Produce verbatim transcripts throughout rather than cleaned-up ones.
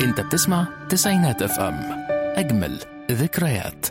انت بتسمع تسعينات اف ام، اجمل ذكريات.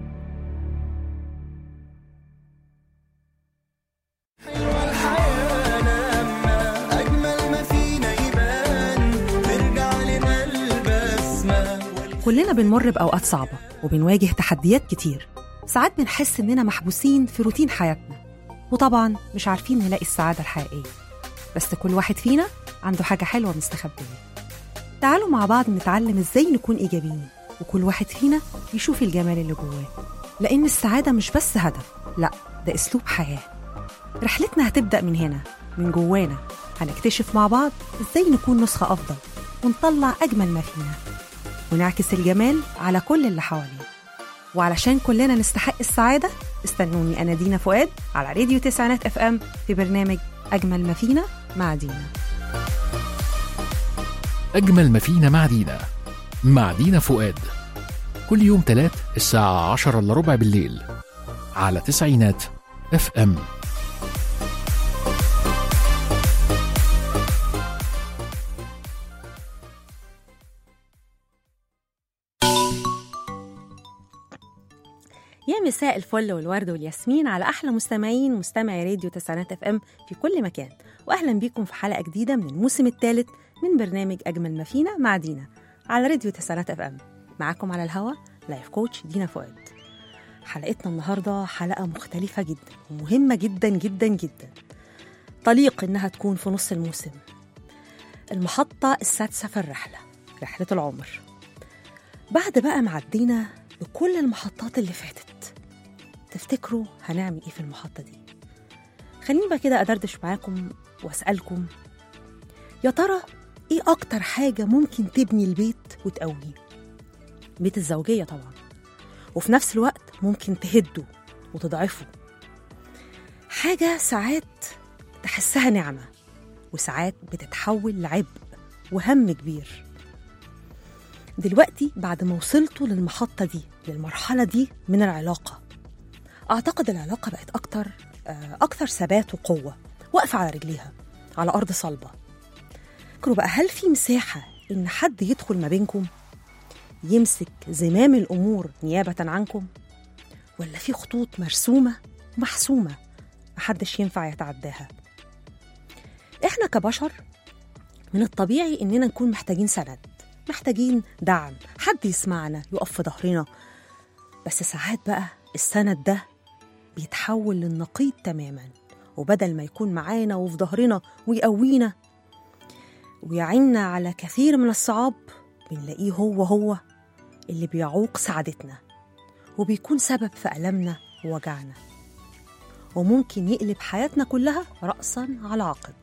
كلنا بنمر بأوقات صعبة وبنواجه تحديات كتير. ساعات بنحس إننا محبوسين في روتين حياتنا، وطبعاً مش عارفين نلاقي السعادة الحقيقية. بس كل واحد فينا عنده حاجة حلوة مستخبية. تعالوا مع بعض نتعلم إزاي نكون إيجابيين، وكل واحد فينا يشوف الجمال اللي جواه، لأن السعادة مش بس هدف، لأ ده أسلوب حياة. رحلتنا هتبدأ من هنا، من جوانا. هنكتشف مع بعض إزاي نكون نسخة أفضل ونطلع أجمل ما فينا، ونعكس الجمال على كل اللي حوالينا. وعلشان كلنا نستحق السعادة، استنوني أنا دينا فؤاد على راديو تسعينات اف ام في برنامج أجمل ما فينا مع دينا. أجمل ما فينا مع دينا مع دينا فؤاد، كل يوم تلات الساعة عشرة إلا ربع بالليل على تسعينات اف ام. يا مساء الفل والورد والياسمين على أحلى مستمعين مستمعي راديو تسعينات اف ام في كل مكان، وأهلا بيكم في حلقة جديدة من الموسم الثالث من برنامج أجمل ما فينا مع دينا على راديو تسعينات اف ام. معاكم على الهوا لايف كوتش دينا فؤاد. حلقتنا النهاردة حلقة مختلفة جدا ومهمة جدا جدا جدا، طليق إنها تكون في نص الموسم. المحطة السادسة في الرحلة، رحلة العمر. بعد بقى معدينا بكل المحطات اللي فاتت، تفتكروا هنعمل ايه في المحطة دي؟ خليني بقى كده أدردش معاكم وأسألكم، يا ترى ايه أكتر حاجة ممكن تبني البيت وتقويه؟ بيت الزوجية طبعا، وفي نفس الوقت ممكن تهده وتضعفه. حاجة ساعات تحسها نعمة، وساعات بتتحول لعبء وهم كبير. دلوقتي بعد ما وصلتوا للمحطة دي، للمرحلة دي من العلاقة، أعتقد العلاقة بقت أكتر أكثر ثبات وقوة، واقفة على رجليها على أرض صلبة. فكروا بقى، هل في مساحة إن حد يدخل ما بينكم يمسك زمام الأمور نيابة عنكم، ولا في خطوط مرسومة ومحسومة محدش ينفع يتعداها؟ إحنا كبشر من الطبيعي إننا نكون محتاجين سند، محتاجين دعم، حد يسمعنا يقف في ظهرنا. بس ساعات بقى السند ده بيتحول للنقيض تماما، وبدل ما يكون معانا وفي ظهرنا ويقوينا ويعيننا على كثير من الصعاب، بنلاقيه هو هو اللي بيعوق سعادتنا، وبيكون سبب في ألمنا ووجعنا، وممكن يقلب حياتنا كلها رأسا على عقب.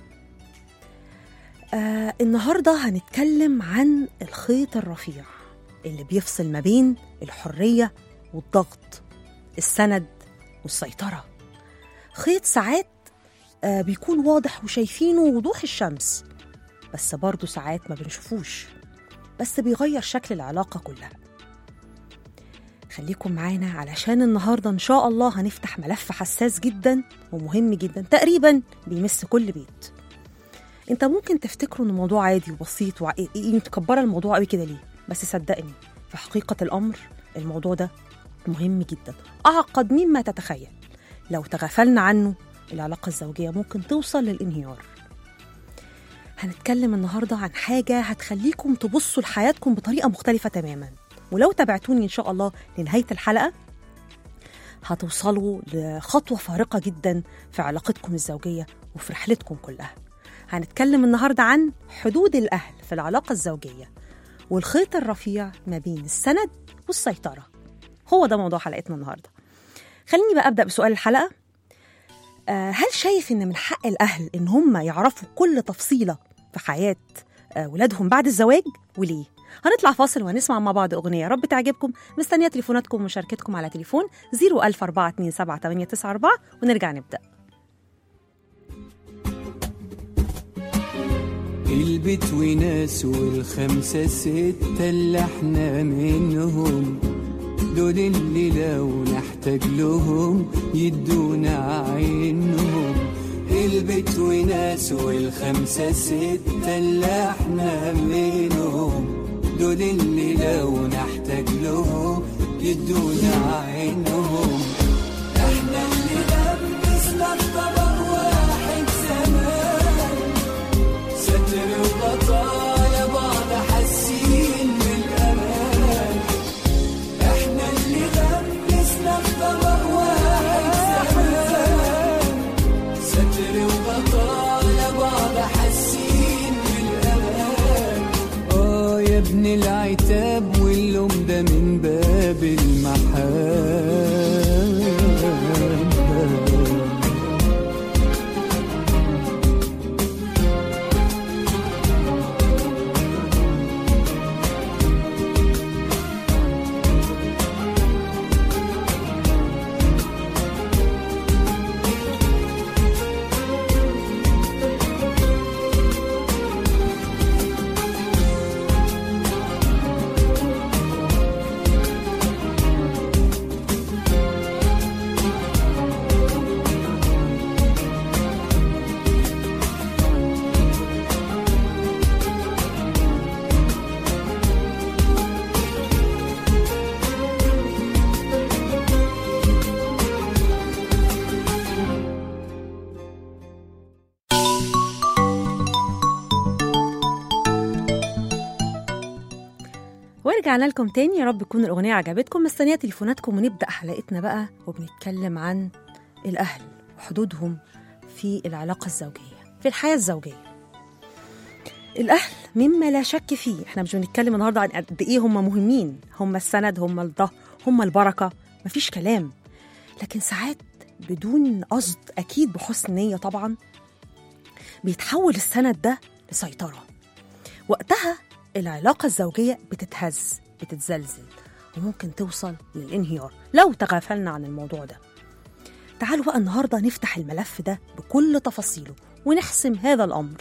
آه النهاردة هنتكلم عن الخيط الرفيع اللي بيفصل ما بين الحرية والضغط، السند والسيطرة. خيط ساعات آه بيكون واضح وشايفينه وضوح الشمس، بس برضو ساعات ما بنشوفوش، بس بيغير شكل العلاقة كلها. خليكم معانا علشان النهاردة إن شاء الله هنفتح ملف حساس جدا ومهم جدا، تقريبا بيمس كل بيت. انت ممكن تفتكروا ان الموضوع عادي وبسيط ومتكبره الموضوع قوي كده ليه، بس صدقني في حقيقه الامر الموضوع ده مهم جدا، اعقد مما تتخيل. لو تغفلنا عنه العلاقه الزوجيه ممكن توصل للانهيار. هنتكلم النهارده عن حاجه هتخليكم تبصوا لحياتكم بطريقه مختلفه تماما، ولو تابعتوني ان شاء الله لنهايه الحلقه هتوصلوا لخطوه فارقه جدا في علاقتكم الزوجيه وفي رحلتكم كلها. هنتكلم النهاردة عن حدود الأهل في العلاقة الزوجية، والخيط الرفيع ما بين السند والسيطرة. هو ده موضوع حلقتنا النهاردة. خليني بقى أبدأ بسؤال الحلقة. آه هل شايف إن من حق الأهل إن هم يعرفوا كل تفصيلة في حياة آه ولادهم بعد الزواج، وليه؟ هنطلع فاصل وهنسمع مع بعض أغنية رب تعجبكم. مستنية تليفوناتكم ومشاركتكم على تليفون صفر ألف أربعة اتنين سبعة تمانية تسعة أربعة ونرجع نبدأ. البيت وناس والخمسة ستة اللي احنا منهم، دول اللي لو نحتاج لهم يدونا عينهم. البيت وناس والخمسة ستة اللي احنا منهم، دول اللي لو نحتاج لهم يدونا عينهم. احنا اللي لبسنا الطبق واحد زمان، ستر وبطالة بعض حاسين بالامان. احنا اللي لبسنا الطبق واحد زمان، ستر وبطالة بعض حاسين بالامان. اه يا ابن العتاب واللوم ده من باب المحبة. ورجعنا لكم تاني، يا رب تكون الأغنية عجبتكم. مستنية تليفوناتكم ونبدأ حلقتنا بقى، وبنتكلم عن الأهل وحدودهم في العلاقة الزوجية، في الحياة الزوجية. الأهل مما لا شك فيه، احنا مش بنتكلم النهاردة عن قد إيه هم مهمين، هم السند، هم الظهر، هم البركة، مفيش كلام. لكن ساعات بدون قصد، أكيد بحسن نية طبعا، بيتحول السند ده لسيطرة. وقتها العلاقة الزوجية بتتهز، بتتزلزل، وممكن توصل للانهيار لو تغافلنا عن الموضوع ده. تعالوا بقى النهاردة نفتح الملف ده بكل تفاصيله ونحسم هذا الأمر.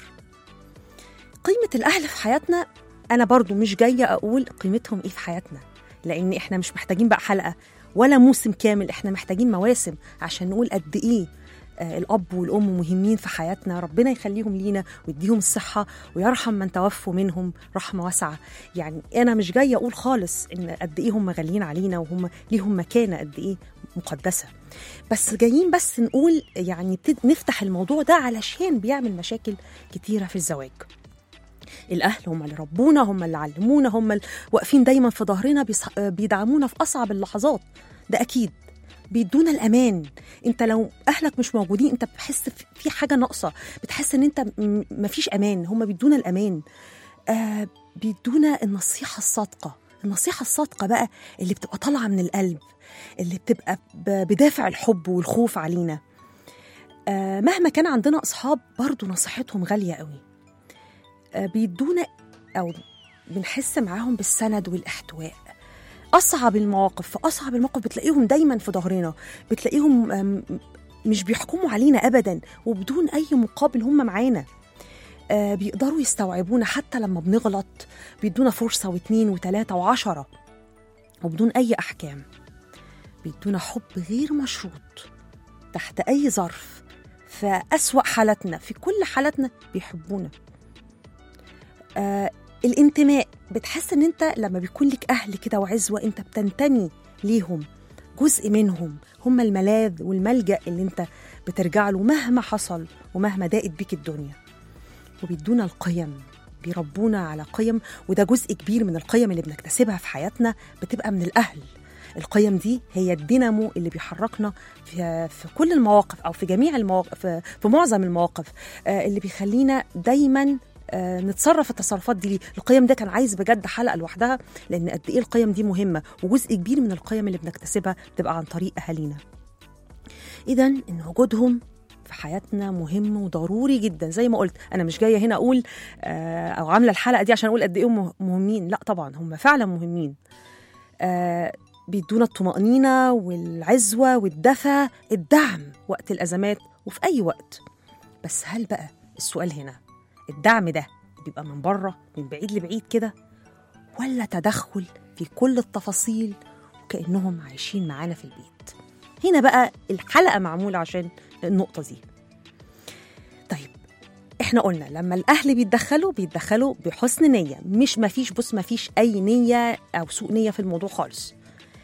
قيمة الأهل في حياتنا، أنا برضو مش جاية أقول قيمتهم إيه في حياتنا، لأن إحنا مش محتاجين بقى حلقة ولا موسم كامل، إحنا محتاجين مواسم عشان نقول قد إيه آه الأب والأم مهمين في حياتنا. ربنا يخليهم لينا ويديهم الصحة ويرحم من توفوا منهم رحمة واسعة. يعني أنا مش جاية أقول خالص إن قد إيه هم غاليين علينا وهم ليهم مكانة قد إيه مقدسة، بس جايين بس نقول يعني نفتح الموضوع ده علشان بيعمل مشاكل كتيرة في الزواج. الأهل هم اللي ربونا، هم اللي علمونا، هم اللي واقفين دايما في ظهرنا، بيدعمونا في أصعب اللحظات، ده أكيد بيدونا الأمان. أنت لو أهلك مش موجودين أنت بتحس في حاجة ناقصة، بتحس أن أنت مفيش أمان. هم بيدونا الأمان، آه بيدونا النصيحة الصادقة. النصيحة الصادقة بقى اللي بتبقى طالعة من القلب، اللي بتبقى بدافع الحب والخوف علينا. آه مهما كان عندنا أصحاب برضو نصيحتهم غالية قوي. آه بيدونا أو بنحس معاهم بالسند والاحتواء. أصعب المواقف، في أصعب المواقف بتلاقيهم دايما في ظهرنا، بتلاقيهم مش بيحكموا علينا أبدا، وبدون أي مقابل هم معانا. آه بيقدروا يستوعبونا حتى لما بنغلط، بيدونا فرصة واثنين وثلاثة وعشرة وبدون أي أحكام. بيدونا حب غير مشروط تحت أي ظرف، في أسوأ حالتنا، في كل حالتنا بيحبونا. آه الانتماء، بتحس ان انت لما بيكون لك اهل كده وعزوه انت بتنتمي ليهم، جزء منهم، هم الملاذ والملجأ اللي انت بترجع له مهما حصل ومهما ضاقت بيك الدنيا. وبيدونا القيم، بيربونا على قيم، وده جزء كبير من القيم اللي بنكتسبها في حياتنا بتبقى من الاهل. القيم دي هي الدينامو اللي بيحركنا في, في كل المواقف، او في جميع المواقف، في, في معظم المواقف، آه اللي بيخلينا دايما آه نتصرف التصرفات دي. القيم ده كان عايز بجد حلقة لوحدها، لأن قد إيه القيم دي مهمة، وجزء كبير من القيم اللي بنكتسبها بتبقى عن طريق أهالينا. إذن إن وجودهم في حياتنا مهم وضروري جدا. زي ما قلت أنا مش جاية هنا أقول آه أو عاملة الحلقة دي عشان أقول قد إيه مهمين، لا طبعا هم فعلا مهمين. آه بيدونا الطمأنينة والعزوة والدفى، الدعم وقت الأزمات وفي أي وقت. بس هل بقى السؤال هنا، الدعم ده بيبقى من بره من بعيد لبعيد كده، ولا تدخل في كل التفاصيل وكأنهم عايشين معانا في البيت؟ هنا بقى الحلقة معمولة عشان النقطة دي. طيب احنا قلنا لما الاهل بيتدخلوا بيتدخلوا بحسن نيه، مش ما فيش بص ما فيش اي نيه او سوء نيه في الموضوع خالص.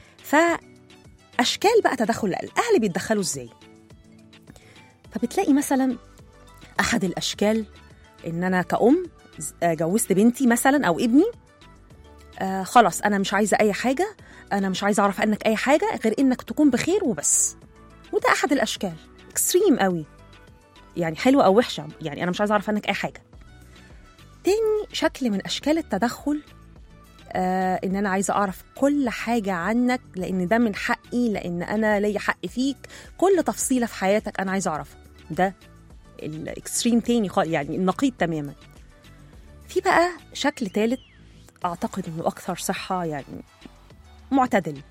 فاشكال بقى تدخل الاهل بيتدخلوا ازاي؟ فبتلاقي مثلا احد الاشكال ان انا كأم جوزت بنتي مثلا او ابني، آه خلاص انا مش عايزه اي حاجه، انا مش عايزه اعرف عنك اي حاجه غير انك تكون بخير وبس. وده احد الاشكال اكستريم قوي، يعني حلوه او وحشه، يعني انا مش عايزه اعرف عنك اي حاجه. تاني شكل من اشكال التدخل آه ان انا عايزه اعرف كل حاجه عنك، لان ده من حقي، لان انا ليا حق فيك، كل تفصيله في حياتك انا عايزه اعرفها. ده الاكستريم تاني خالص، يعني النقيض تماما. في بقى شكل ثالث اعتقد انه اكثر صحه، يعني معتدل.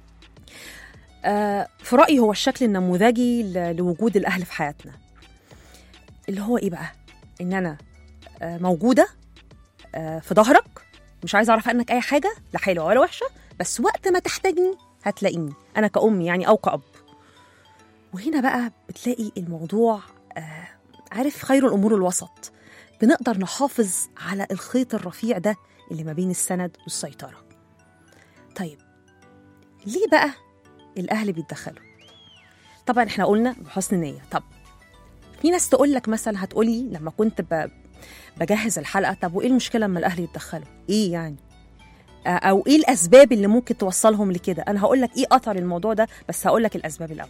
آه في رايي هو الشكل النموذجي لوجود الاهل في حياتنا، اللي هو ايه بقى؟ ان انا آه موجوده آه في ظهرك، مش عايزه اعرف عنك اي حاجه، لا حلوه ولا وحشه، بس وقت ما تحتاجني هتلاقيني، انا كأم يعني او كأب. وهنا بقى بتلاقي الموضوع آه عارف خير الامور الوسط، بنقدر نحافظ على الخيط الرفيع ده اللي ما بين السند والسيطره. طيب ليه بقى الاهل بيتدخلوا؟ طبعا احنا قلنا بحسن نيه. طب في ناس تقول لك مثلا، هتقولي لما كنت ب... بجهز الحلقه، طب وايه المشكله لما الاهل يتدخلوا؟ ايه يعني؟ او ايه الاسباب اللي ممكن توصلهم لكده؟ انا هقول لك ايه اثر الموضوع ده، بس هقول لك الاسباب الاول.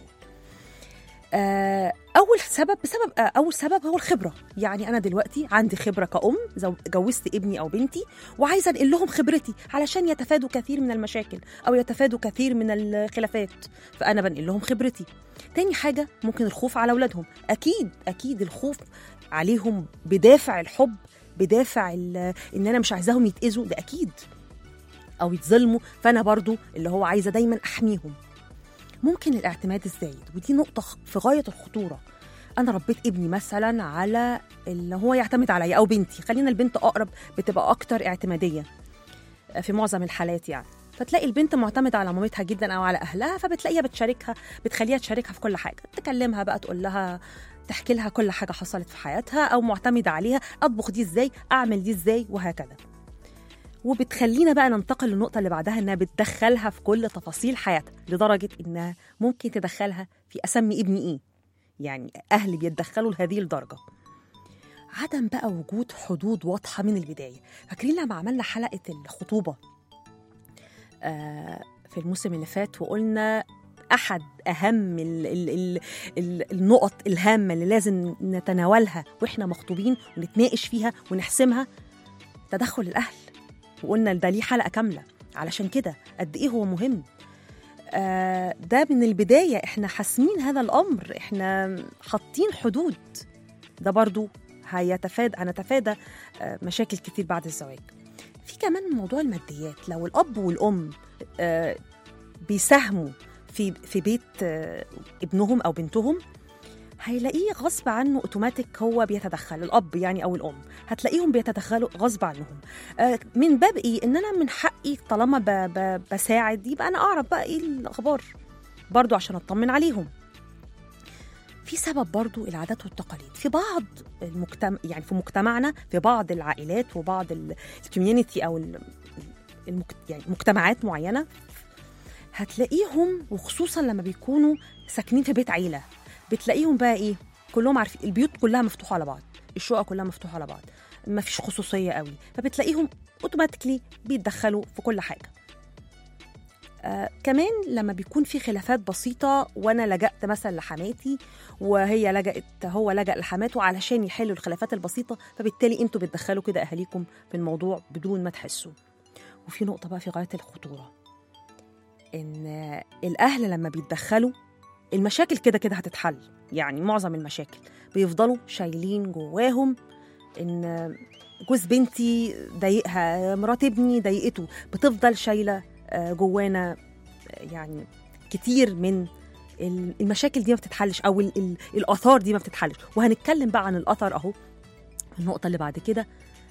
اول سبب بسبب اول سبب هو الخبره. يعني انا دلوقتي عندي خبره كأم، جوزت ابني او بنتي وعايزه انقل لهم خبرتي علشان يتفادوا كثير من المشاكل او يتفادوا كثير من الخلافات، فانا بنقل لهم خبرتي. تاني حاجه ممكن الخوف على اولادهم، اكيد اكيد الخوف عليهم بدافع الحب، بدافع ان انا مش عايزاهم يتاذوا، ده اكيد، او يتظلموا، فانا برضو اللي هو عايزه دايما احميهم. ممكن الاعتماد الزايد، ودي نقطة في غاية الخطورة. أنا ربيت ابني مثلا على اللي هو يعتمد عليا، أو بنتي، خلينا البنت أقرب، بتبقى أكتر اعتمادية في معظم الحالات يعني. فتلاقي البنت معتمدة على مامتها جدا أو على أهلها، فبتلاقيها بتشاركها، بتخليها تشاركها في كل حاجة، تكلمها بقى، تقول لها، تحكي لها كل حاجة حصلت في حياتها، أو معتمدة عليها، أطبخ دي إزاي، أعمل دي إزاي، وهكذا. وبتخلينا بقى ننتقل للنقطة اللي بعدها، إنها بتدخلها في كل تفاصيل حياتها، لدرجة إنها ممكن تدخلها في أسمي ابني إيه. يعني أهل بيتدخلوا لهذه الدرجة. عدم بقى وجود حدود واضحة من البداية. فاكرين لما عملنا حلقة الخطوبة آه في الموسم اللي فات، وقلنا أحد أهم ال ال ال ال النقط الهامة اللي لازم نتناولها وإحنا مخطوبين ونتناقش فيها ونحسمها، تدخل الأهل. وقلنا ده ليه حلقة كاملة علشان كده قد إيه هو مهم. آه ده من البداية إحنا حاسمين هذا الأمر، إحنا حاطين حدود. ده برضو هيتفادى هنتفادى آه مشاكل كتير بعد الزواج. في كمان موضوع الماديات. لو الأب والأم آه بيساهموا في في بيت آه ابنهم أو بنتهم، هيلاقيه غصب عنه اوتوماتيك هو بيتدخل، الاب يعني او الام هتلاقيهم بيتدخلوا غصب عنهم. آه من باب ايه؟ ان انا من حقي طالما ب ب بساعد، يبقى انا اعرف بقى ايه الاخبار برضو عشان اطمن عليهم. في سبب برضو العادات والتقاليد في بعض المجتمع، يعني في مجتمعنا، في بعض العائلات وبعض الكوميونتي او المك يعني مجتمعات معينه، هتلاقيهم وخصوصا لما بيكونوا ساكنين في بيت عيله، بتلاقيهم بقى ايه؟ كلهم عارفين البيوت كلها مفتوحه على بعض، الشقق كلها مفتوحه على بعض، ما فيش خصوصيه قوي، فبتلاقيهم اوتوماتيكلي بيتدخلوا في كل حاجه. آه كمان لما بيكون في خلافات بسيطه، وانا لجأت مثلا لحماتي وهي لجأت هو لجأ لحماته علشان يحلوا الخلافات البسيطه، فبالتالي انتوا بتدخلوا كده اهاليكم في الموضوع بدون ما تحسوا. وفي نقطه بقى في غايه الخطوره، ان الاهل لما بيتدخلوا المشاكل كده كده هتتحل. يعني معظم المشاكل بيفضلوا شايلين جواهم ان جوز بنتي ضايقها، مرات ابني ضايقته، بتفضل شايله جوانا يعني كتير من المشاكل دي ما بتتحلش، او ال ال الاثار دي ما بتتحلش. وهنتكلم بقى عن الاثر اهو النقطه اللي بعد كده.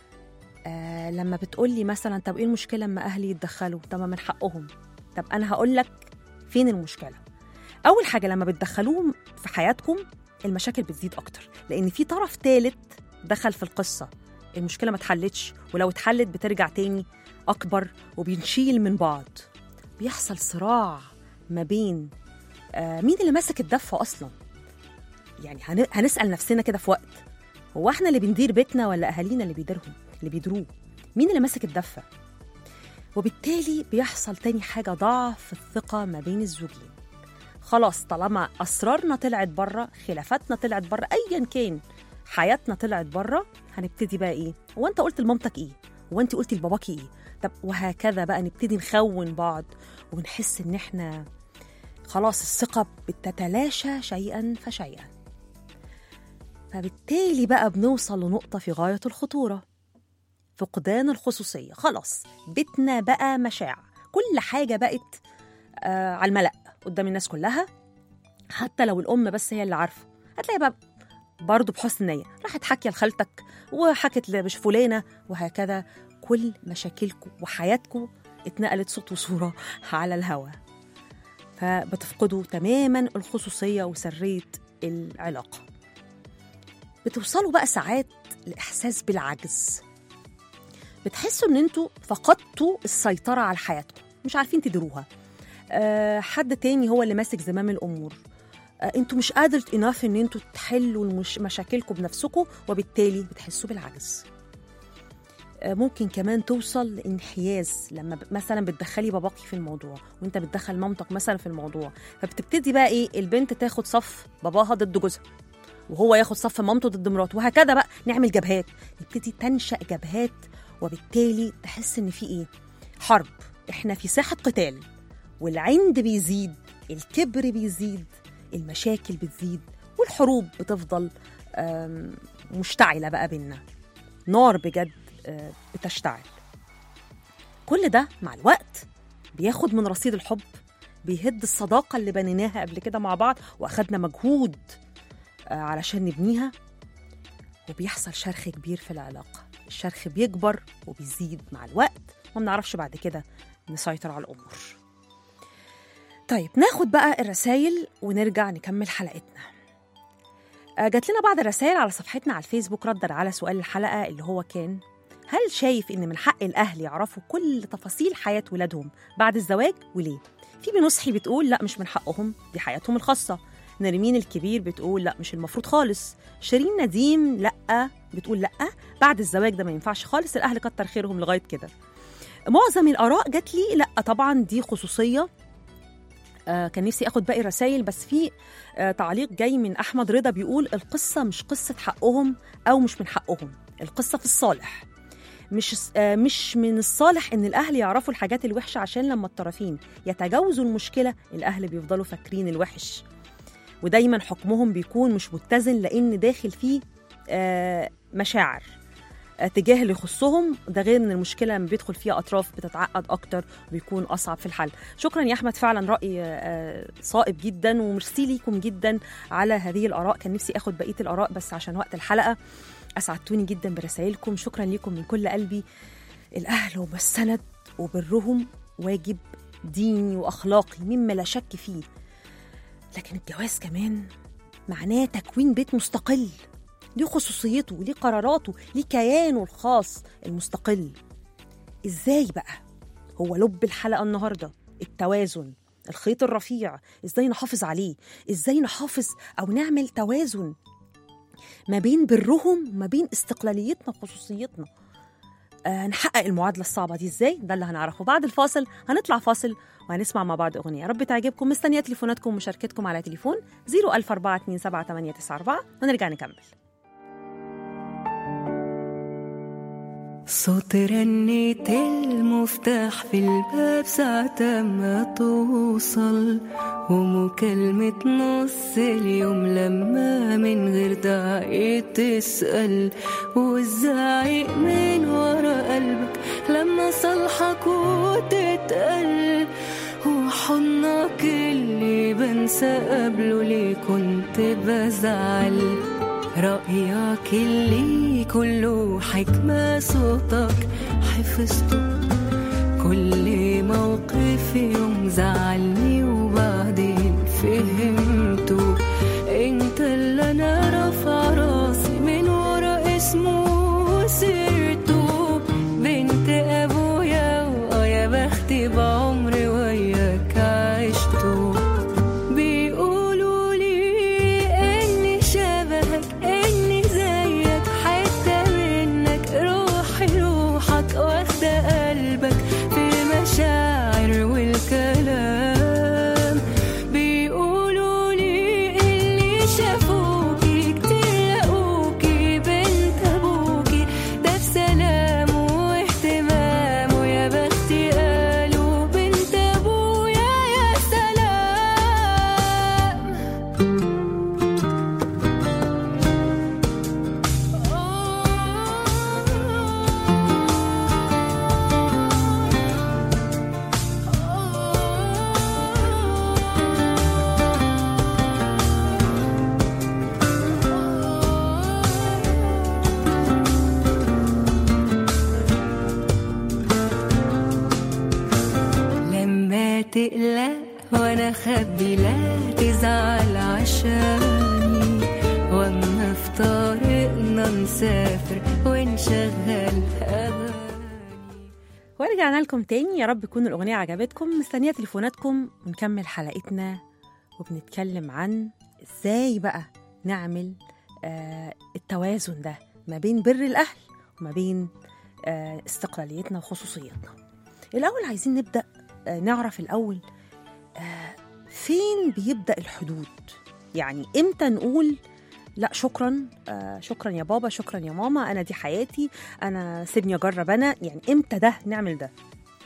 آه لما بتقولي مثلا طب ايه المشكله لما اهلي يتدخلوا؟ طب من حقهم. طب انا هقول لك فين المشكله. أول حاجة لما بتدخلوهم في حياتكم المشاكل بتزيد أكتر، لأن في طرف ثالث دخل في القصة، المشكلة ما اتحلتش، ولو اتحلت بترجع تاني أكبر وبنشيل من بعض. بيحصل صراع ما بين آه مين اللي ماسك الدفة أصلاً. يعني هنسأل نفسنا كده في وقت، هو احنا اللي بندير بيتنا ولا أهالينا اللي بيديرهم اللي بيدروه؟ مين اللي ماسك الدفة؟ وبالتالي بيحصل تاني حاجة، ضعف في الثقة ما بين الزوجين. خلاص طالما أسرارنا طلعت بره، خلافاتنا طلعت بره، أيا كان حياتنا طلعت بره، هنبتدي بقى إيه؟ هو أنت قلت لمامتك إيه؟ هو أنت قلتي لباباكي إيه؟ طب وهكذا بقى نبتدي نخون بعض ونحس إن إحنا خلاص الثقة بتتلاشى شيئا فشيئا. فبالتالي بقى بنوصل لنقطة في غاية الخطورة، فقدان الخصوصية. خلاص بيتنا بقى مشاع، كل حاجة بقت آه على الملأ قدام الناس كلها، حتى لو الأم بس هي اللي عارفة. هتلاقي بقى برضو بحسن نية راحت حكي لخالتك وحكت لمش فلانة، وهكذا كل مشاكلكم وحياتكم اتنقلت صوت وصورة على الهوا. فبتفقدوا تماما الخصوصية وسرية العلاقة. بتوصلوا بقى ساعات لإحساس بالعجز، بتحسوا إن أنتوا فقدتوا السيطرة على حياتكم، مش عارفين تديروها. أه حد تاني هو اللي ماسك زمام الأمور. أه أنتوا مش قادر إناف إن أنتوا تحلوا المش... مشاكلكم بنفسكم، وبالتالي بتحسوا بالعجز. أه ممكن كمان توصل لانحياز، لما ب... مثلا بتدخلي باباكي في الموضوع وأنت بتدخل مامتك مثلا في الموضوع، فبتبتدي بقى إيه، البنت تاخد صف باباها ضد جوزها، وهو ياخد صف مامته ضد مراته، وهكذا بقى نعمل جبهات، نبتدي تنشأ جبهات، وبالتالي تحس إن في إيه، حرب، إحنا في ساحة قتال، والعند بيزيد، الكبر بيزيد، المشاكل بتزيد، والحروب بتفضل مشتعلة بقى بينا، نار بجد بتشتعل. كل ده مع الوقت بياخد من رصيد الحب، بيهد الصداقة اللي بنيناها قبل كده مع بعض وأخدنا مجهود علشان نبنيها، وبيحصل شرخ كبير في العلاقة. الشرخ بيكبر وبيزيد مع الوقت، وما نعرفش بعد كده نسيطر على الأمور. طيب ناخد بقى الرسائل ونرجع نكمل حلقتنا. جات لنا بعض الرسائل على صفحتنا على الفيسبوك ردا على سؤال الحلقة اللي هو كان: هل شايف إن من حق الأهل يعرفوا كل تفاصيل حياة ولادهم بعد الزواج وليه؟ في بنصحي بتقول لا مش من حقهم، دي حياتهم الخاصة. نرمين الكبير بتقول لا مش المفروض خالص. شيرين نديم لا بتقول لا، بعد الزواج ده ما ينفعش خالص، الأهل كتر خيرهم لغاية كده. معظم الآراء جات لي لا طبعا دي خصوصية. آه كان نفسي أخد باقي الرسائل، بس في آه تعليق جاي من أحمد رضا بيقول القصة مش قصة حقهم أو مش من حقهم، القصة في الصالح. مش آه مش من الصالح إن الأهل يعرفوا الحاجات الوحشة، عشان لما الطرفين يتجاوزوا المشكلة الأهل بيفضلوا فاكرين الوحش، ودايما حكمهم بيكون مش متزن، لأن داخل فيه آه مشاعر آه تجاه اللي يخصهم. ده غير ان المشكله لما بيدخل فيها اطراف بتتعقد اكتر وبيكون اصعب في الحل. شكرا يا احمد، فعلا راي آه صائب جدا، وميرسي ليكم جدا على هذه الاراء. كان نفسي اخد بقيه الاراء بس عشان وقت الحلقه. اسعدتوني جدا برسائلكم، شكرا لكم من كل قلبي. الاهل هم السند، وبرهم واجب ديني واخلاقي مما لا شك فيه، لكن الجواز كمان معناه تكوين بيت مستقل، ليه خصوصيته، ليه قراراته، ليه كيانه الخاص المستقل. ازاي بقى؟ هو لب الحلقة النهاردة، التوازن، الخيط الرفيع، ازاي نحافظ عليه، ازاي نحافظ او نعمل توازن ما بين برهم وما بين استقلاليتنا وخصوصيتنا. آه نحقق المعادلة الصعبة دي ازاي؟ ده اللي هنعرفه بعد الفاصل. هنطلع فاصل وهنسمع مع بعض أغنية. يا رب تعجبكم. مستنية تليفوناتكم ومشاركتكم على تليفون صفر ألف أربعة اتنين سبعة تمانية تسعة أربعة، ونرجع نكمل. صوت رنة المفتاح في الباب ساعة ما توصل، ومكالمة نص اليوم لما من غير داعي تسأل، والزعيق من ورا قلبك لما صالحك وتتقل، وحضنك اللي بنسى قبله ليه كنت بزعل، رأيك اللي كله حكمة صوتك حفظته، كل موقف يوم زعلني وبعدين فهمته، انت اللي انا رافع راسي من ورا اسمه تقلق وانا خبي لا تزعل عشاني، واما في طريقنا نسافر ونشغل اغاني. ورجعنا لكم تاني، يا رب تكون الأغنية عجبتكم. مستنية تليفوناتكم ونكمل حلقتنا، وبنتكلم عن ازاي بقى نعمل آه التوازن ده ما بين بر الأهل وما بين آه استقلاليتنا وخصوصيتنا. الأول عايزين نبدأ آه نعرف الأول آه فين بيبدأ الحدود، يعني إمتى نقول لا شكرا آه شكرا يا بابا، شكرا يا ماما، أنا دي حياتي، أنا سيبني أجرب أنا. يعني إمتى ده نعمل ده؟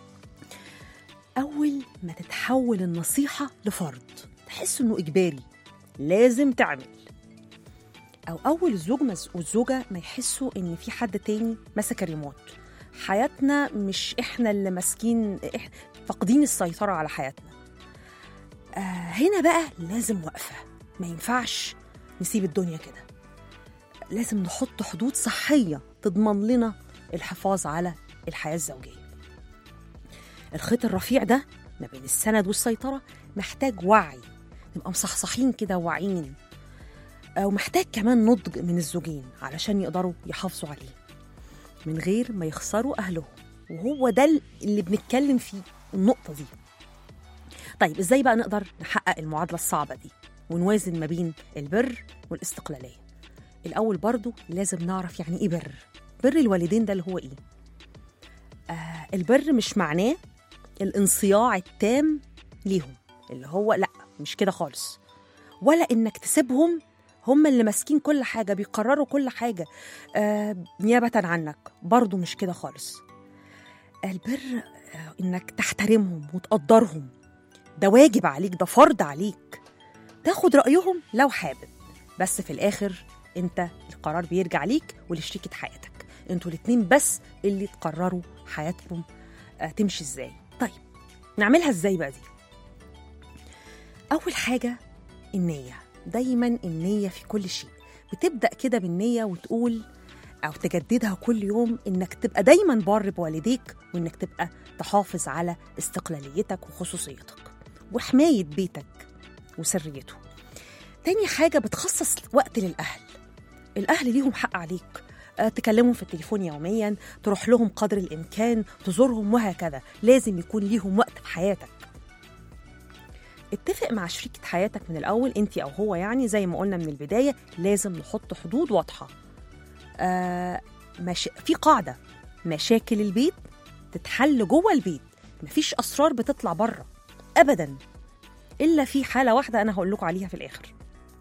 أول ما تتحول النصيحة لفرض، تحس إنه إجباري لازم تعمل، أو أول الزوج والزوجة ما يحسوا إن في حد تاني مسك الريموت، حياتنا مش إحنا اللي ماسكين، إحنا فاقدين السيطرة على حياتنا. آه هنا بقى لازم وقفة، ما ينفعش نسيب الدنيا كده، لازم نحط حدود صحية تضمن لنا الحفاظ على الحياة الزوجية. الخيط الرفيع ده ما بين السند والسيطرة محتاج وعي، نبقى مصحصحين كده واعيين، ومحتاج كمان نضج من الزوجين علشان يقدروا يحافظوا عليه من غير ما يخسروا أهلهم، وهو ده اللي بنتكلم فيه النقطة دي. طيب إزاي بقى نقدر نحقق المعادلة الصعبة دي ونوازن ما بين البر والاستقلالية؟ الأول برضو لازم نعرف يعني إيه بر. بر الوالدين ده اللي هو إيه؟ آه البر مش معناه الانصياع التام ليهم، اللي هو لأ مش كده خالص، ولا إنك تسيبهم هم اللي ماسكين كل حاجة بيقرروا كل حاجة آه نيابة عنك، برضو مش كده خالص. البر آه إنك تحترمهم وتقدرهم، ده واجب عليك، ده فرض عليك، تاخد رأيهم لو حابب، بس في الآخر انت القرار بيرجع ليك ولشريكة حياتك، انتوا الاتنين بس اللي تقرروا حياتكم آه تمشي ازاي. طيب نعملها ازاي بقى دي؟ أول حاجة النية، دايما النية في كل شيء، بتبدأ كده بالنية وتقول أو تجددها كل يوم إنك تبقى دايما بار بوالديك، وإنك تبقى تحافظ على استقلاليتك وخصوصيتك وحماية بيتك وسريته. تاني حاجة بتخصص وقت للأهل، الأهل ليهم حق عليك، أه تكلمهم في التليفون يوميا، تروح لهم قدر الإمكان، تزورهم، وهكذا. لازم يكون ليهم وقت في حياتك. اتفق مع شريكة حياتك من الأول، انتي أو هو، يعني زي ما قلنا من البداية لازم نحط حدود واضحة. آه مش... في قاعدة، مشاكل البيت تتحل جوه البيت، مفيش أسرار بتطلع بره أبدا، إلا في حالة واحدة أنا هقول لكم عليها في الآخر.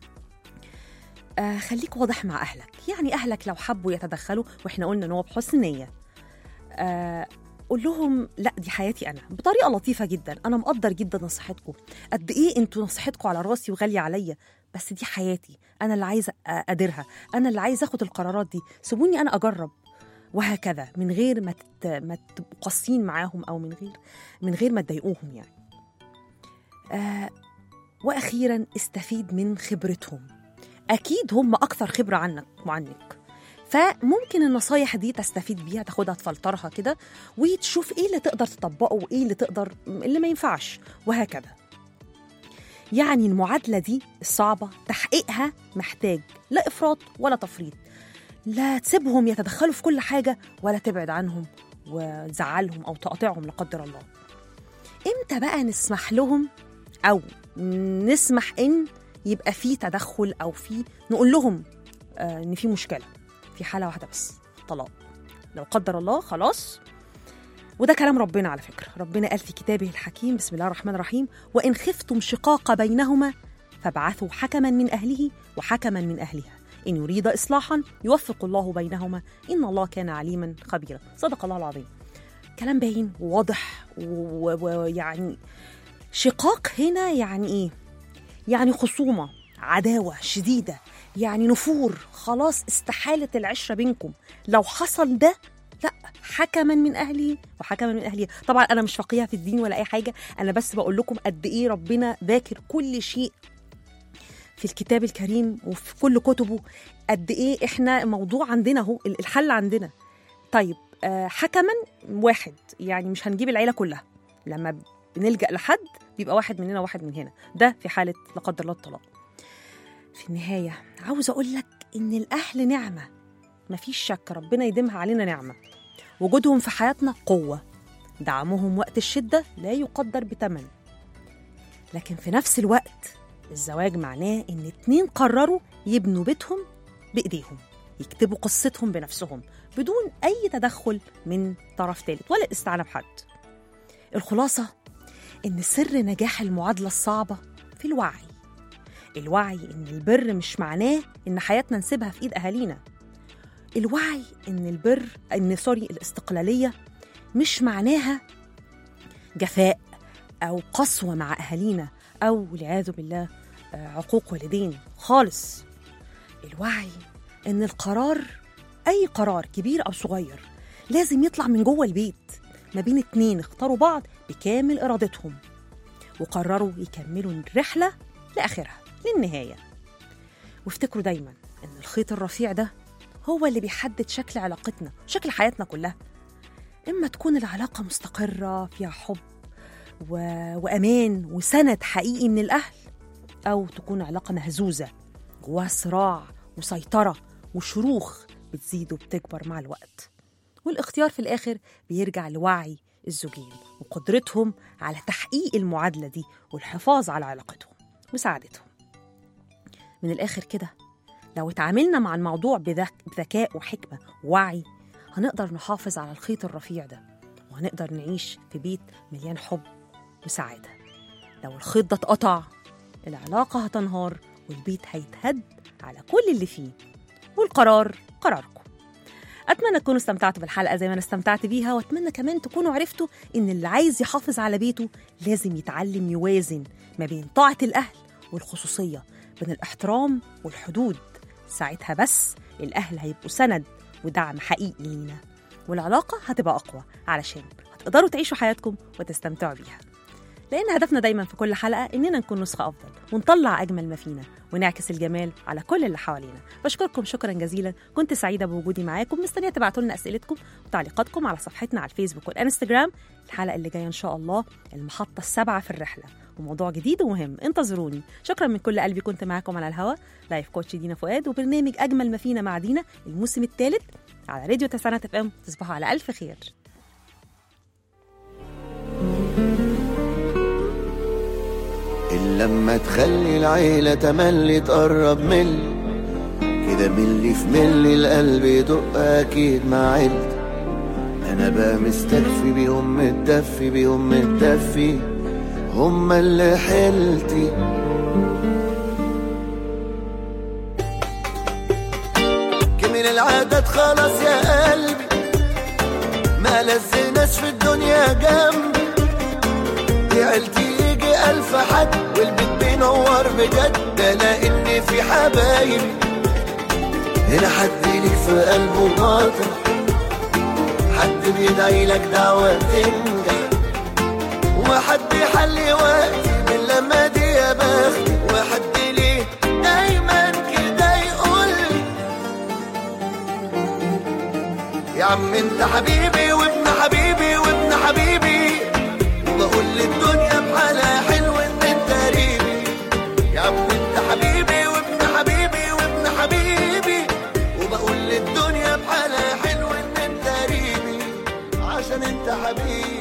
آه خليك واضح مع أهلك، يعني أهلك لو حبوا يتدخلوا، وإحنا قلنا إن هو بحسن نية، آه قول لهم لا دي حياتي أنا، بطريقة لطيفة جدا، أنا مقدر جدا نصيحتكم، قد إيه أنتوا نصيحتكم على راسي وغالية عليا، بس دي حياتي أنا اللي عايزة أديرها، أنا اللي عايزة أخد القرارات دي، سيبوني أنا أجرب، وهكذا، من غير ما تت... ما تبقوا قاسيين معاهم، أو من غير من غير ما تضايقوهم يعني. آه وأخيرا استفيد من خبرتهم، أكيد هم أكثر خبرة عنك وعنك، فممكن النصايح دي تستفيد بيها، تاخدها تفلترها كده وتشوف إيه اللي تقدر تطبقه وإيه اللي تقدر اللي ما ينفعش، وهكذا. يعني المعادلة دي الصعبة تحقيقها محتاج لا إفراط ولا تفريط، لا تسيبهم يتدخلوا في كل حاجة، ولا تبعد عنهم وتزعلهم أو تقاطعهم لا قدر الله. إمتى بقى نسمح لهم أو نسمح إن يبقى في تدخل، أو في نقول لهم آه إن في مشكلة؟ في حالة واحدة بس، طلاق، لو قدر الله خلاص. وده كلام ربنا على فكرة، ربنا قال في كتابه الحكيم بسم الله الرحمن الرحيم: وإن خفتم شقاق بينهما فابعثوا حكما من أهله وحكما من أهلها إن يريد إصلاحا يوفق الله بينهما إن الله كان عليما خبيرا. صدق الله العظيم. كلام باين وواضح، ويعني شقاق هنا يعني إيه؟ يعني خصومة، عداوة شديدة، يعني نفور، خلاص استحالة العشرة بينكم. لو حصل ده لا، حكما من أهلي وحكما من أهلي. طبعا أنا مش فقيهة في الدين ولا أي حاجة، أنا بس بقول لكم قد إيه ربنا ذاكر كل شيء في الكتاب الكريم وفي كل كتبه، قد إيه إحنا موضوع عندنا هو الحل عندنا. طيب آه حكما واحد، يعني مش هنجيب العيلة كلها، لما بنلجأ لحد بيبقى واحد مننا واحد من هنا، ده في حالة لا قدر الله الطلاق. في النهاية عاوز أقول لك إن الأهل نعمة مفيش شك، ربنا يديمها علينا نعمة. وجودهم في حياتنا قوة، دعمهم وقت الشدة لا يقدر بثمن. لكن في نفس الوقت الزواج معناه إن اتنين قرروا يبنوا بيتهم بإيديهم، يكتبوا قصتهم بنفسهم بدون أي تدخل من طرف ثالث ولا استعانة بحد. الخلاصة إن سر نجاح المعادلة الصعبة في الوعي. الوعي إن البر مش معناه إن حياتنا نسيبها في إيد أهالينا. الوعي إن البر إن سوري الاستقلالية مش معناها جفاء أو قسوة مع أهالينا أو والعياذ بالله عقوق والدين خالص. الوعي إن القرار، أي قرار كبير أو صغير، لازم يطلع من جوه البيت ما بين اتنين اختاروا بعض بكامل إرادتهم وقرروا يكملوا الرحلة لآخرها للنهاية. وافتكروا دايما إن الخيط الرفيع ده هو اللي بيحدد شكل علاقتنا، شكل حياتنا كلها. إما تكون العلاقة مستقرة فيها حب و... وأمان وسند حقيقي من الأهل، أو تكون علاقة مهزوزة جواها صراع وسيطرة وشروخ بتزيد وبتكبر مع الوقت. والاختيار في الآخر بيرجع لوعي الزوجين وقدرتهم على تحقيق المعادلة دي والحفاظ على علاقتهم وسعادتهم. من الآخر كده، لو اتعاملنا مع الموضوع بذكاء وحكمة ووعي، هنقدر نحافظ على الخيط الرفيع ده وهنقدر نعيش في بيت مليان حب وسعادة. لو الخيط ده اتقطع، العلاقة هتنهار والبيت هيتهد على كل اللي فيه، والقرار قراركم. أتمنى تكونوا استمتعتوا بالحلقة زي ما أنا استمتعت بيها، وأتمنى كمان تكونوا عرفتوا إن اللي عايز يحافظ على بيته لازم يتعلم يوازن ما بين طاعة الأهل والخصوصية، بين الاحترام والحدود. ساعتها بس الأهل هيبقوا سند ودعم حقيقي لينا، والعلاقة هتبقى أقوى علشان هتقدروا تعيشوا حياتكم وتستمتعوا بيها. لأن هدفنا دايما في كل حلقة إننا نكون نسخة أفضل ونطلع أجمل ما فينا ونعكس الجمال على كل اللي حوالينا. بشكركم شكرا جزيلا، كنت سعيدة بوجودي معاكم. مستنية تبعتوا لنا أسئلتكم وتعليقاتكم على صفحتنا على الفيسبوك والإنستجرام. الحلقة اللي جاية إن شاء الله المحطة السابعة في الرحلة وموضوع جديد ومهم، انتظروني. شكرا من كل قلبي، كنت معاكم على الهوا لايف كوتش دينا فؤاد وبرنامج أجمل ما فينا مع دينا الموسم الثالث على راديو تسعينات اف ام. تصبحوا على ألف خير. لما تخلي العيلة تملي تقرب ملي كده، ملي في ملي القلب يدق أكيد مع عيلتي. أنا بقى مستكفي بيهم، متدفي بيهم، متدفي هم اللي حيلتي. كمل العادات خلاص يا قلبي، ما لزناش في الدنيا جنبي. دي عيلتي يجي ألف حد والبيت بينور بجد، ده لأن في حبايبي هنا حد ليك في قلبه باطل، حد بيدعي لك دعوة تنجح، وحد يحلي وقتي من لما دي يا بختي، وحد ليه دايما كده يقولي يا عم انت حبيبي وابن حبيبي وابن حبيبي، وبقول للدنيا بحالها حلو ان انت قريبي. يا عم انت حبيبي وابن حبيبي وابن حبيبي، وبقول للدنيا بحالها حلو ان انت قريبي، عشان انت حبيبي.